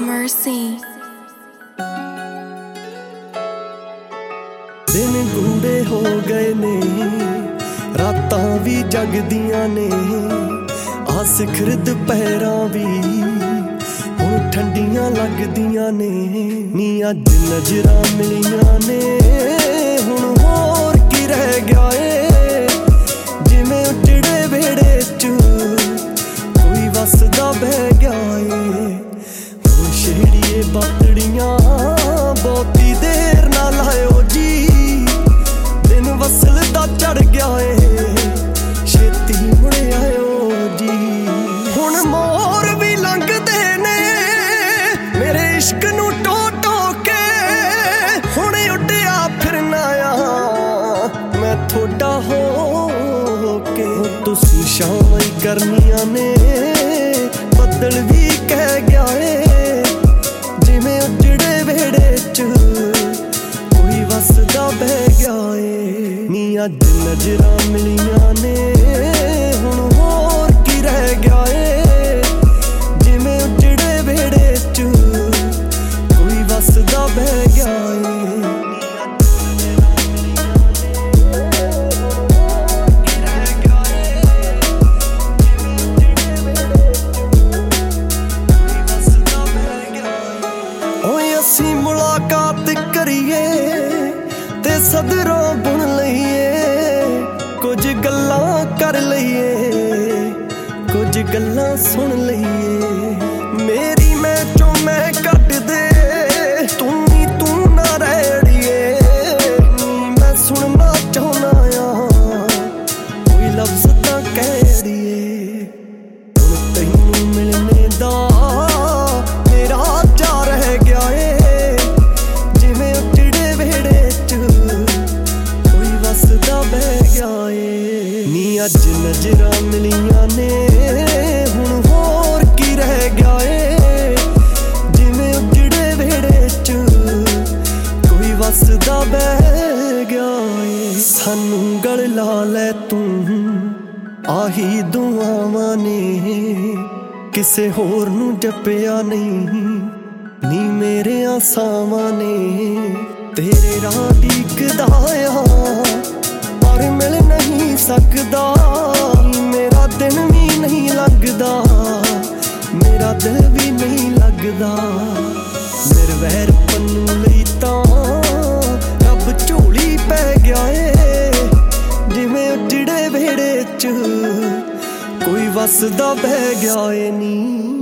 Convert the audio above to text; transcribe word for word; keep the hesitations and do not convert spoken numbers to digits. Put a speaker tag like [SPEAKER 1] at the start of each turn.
[SPEAKER 1] Mercy।
[SPEAKER 2] दिन गूढ़े हो गए ने, रातां भी जगदियां ने, आ सिखर दुपहरां भी हुण ठंडियां लगदियां ने। नी अज नजरां मिलियां ने, हुण होर की रह गया ए, जिवें उजड़े वेड़े च कोई वसदा बह गया ए। हुण छेड़िए बातड़ियां बहुती देर ना लायो जी, दिन वसल दा चढ़ गया ए, छेती मुड़ आयो जी। हुण मोर भी लंघदे ने मेरे इश्क नू टो टो के, हुण उड्डिया फिरना आ मैं थोड़ा हो के। तुसी शामां ही करनियां ने, बदल भी कह गया ए, जिवें उजड़े वेड़े च कोई वसदा बह गया ए। नी अज नजरां मिलियां ने, हुण होर की रह गया ए, जिवें उजड़े वेड़े च कोई वसदा बह गया ए। असी मुलाकात करिए ते सदरों बुन लईए, कुछ गल्लां कर लईए, कुछ गल्लां सुन लईए। मेरी मैं चो मैं कट दे, तू ही तू ना रहिए, मैं सुनना चाहना आ कोई लफ्ज़ तां कह दिए। हुण तैनूं मिलने दा मेरा चा रह गया ए, जिवें उजड़े वेड़े च कोई वसदा बह गया ए। नी अज नजरां मिलियां ने, हुण होर की रह गया ए, जिवें उजड़े वेड़े च कोई वसदा बह गया ए। सानू गल ला लै तू आही दुआवां ने, किसे होर नू जपिया नहीं नी मेरे आसावां ने। तेरे राह डीकदा आ पर मिल नहीं सकदा, मेरा दिन भी नहीं लगदा, मेरा दिल भी नहीं लगदा। निर्वैर पन्नू लई तां रब झोली पै गया ए, जिवें उजड़े वेड़े च कोई वसदा बह गया ए नी।